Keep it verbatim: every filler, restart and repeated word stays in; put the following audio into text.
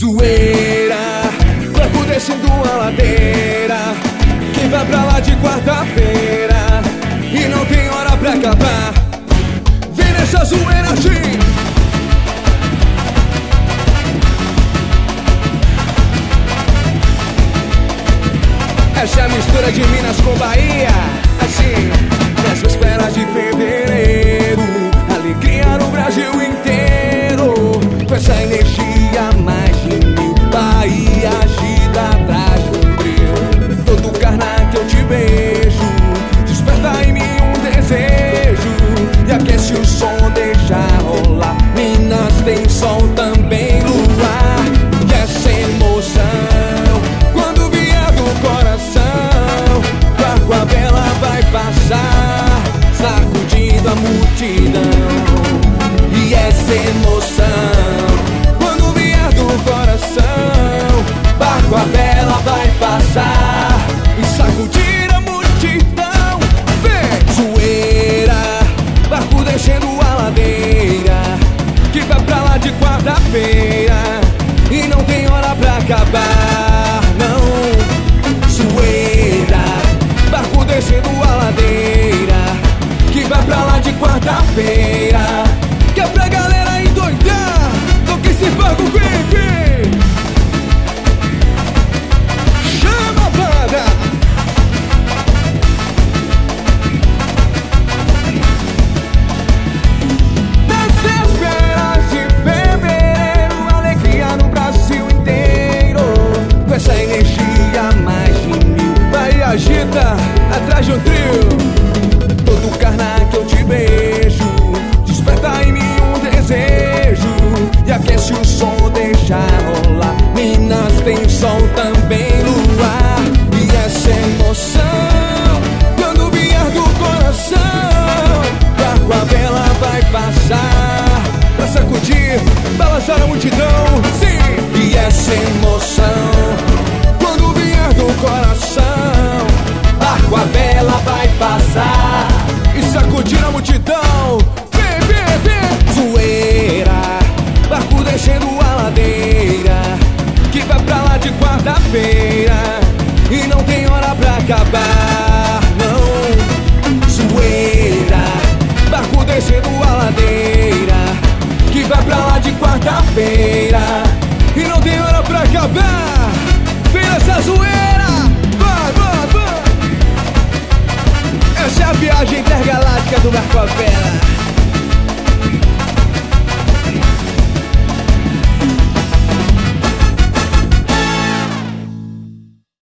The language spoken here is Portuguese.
Zoeira, corpo descendo a ladeira, que vai pra lá de quarta-feira e não tem hora pra acabar. Vem nessa zoeira, sim. Essa é a mistura de Minas com Bahia. Assim, nas vésperas de fevereiro, alegria no Brasil inteiro. Com essa energia mais de mil, Bahia agida atrás do brilho. Todo carnal que eu te beijo desperta em mim um desejo e aquece o som, deixa rolar. Minas tem sol, também luar. E essa emoção, quando vier do coração, com a vela vai passar, sacudindo a multidão. E essa emoção, quando vier do coração, barco a vela vai passar e sacudir a multidão. Vem! Zoeira, barco descendo a ladeira, que vai pra lá de quarta-feira e não tem hora pra acabar, não. Zoeira, barco descendo a ladeira, que vai pra lá de quarta-feira, que é pra galera endoidar. Toque esse barco, vem, vem. Chama a banda. Nas vésperas de fevereiro, alegria no Brasil inteiro. Com essa energia mais de mil, vai agita atrás de um trio. Todo carnal que eu te beijo desperta em mim um desejo e aquece o som, deixa rolar. Minas tem sol, também luar. E essa emoção, quando vier do coração, barco a vela vai passar pra sacudir, balançar a multidão. Sim! E essa emoção, quando vier do coração, barco a vela vai passar e sacudir a multidão. Vem, vem, vem! Zoeira, barco descendo a ladeira, que vai pra lá de quarta-feira e não tem hora pra acabar, não. Zoeira, barco descendo a ladeira, que vai pra lá de quarta-feira e não tem hora pra acabar. Vem nessa zoeira, vai, vai, vai. Essa é a viagem intergaláctica do barco a vela.